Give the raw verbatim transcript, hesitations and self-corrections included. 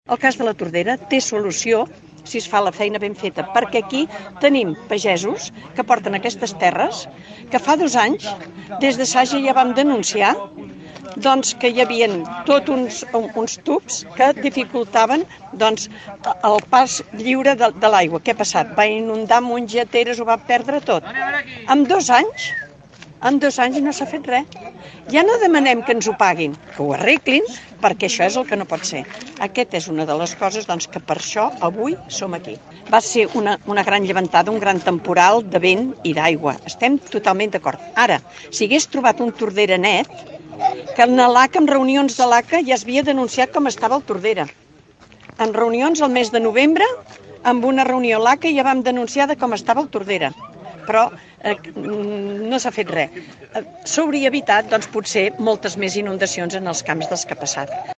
El cas de la Tordera té solució si es fa la feina ben feta, perquè aquí tenim pagesos que porten aquestes terres, que fa dos anys, des de Sàger ja vam denunciar doncs, que hi havia tots uns, uns tubs que dificultaven doncs, el pas lliure de, de l'aigua. Què ha passat? Va inundar mongeteres, ho va perdre tot. En dos anys, en dos anys no s'ha fet res. Ja no demanem que ens ho paguin, que ho arreglin, perquè això és el que no pot ser. Aquesta és una de les coses doncs, que per això avui som aquí. Va ser una, una gran llevantada, un gran temporal de vent i d'aigua. Estem totalment d'acord. Ara, si hagués trobat un Tordera net, que en l'A C A, en reunions de l'A C A, ja es havia denunciat com estava el Tordera. En reunions al mes de novembre, amb una reunió a l'A C A ja vam denunciar de com estava el Tordera. Però eh, no s'ha fet res. S'hauria evitat, doncs, potser moltes més inundacions en els camps dels que ha passat.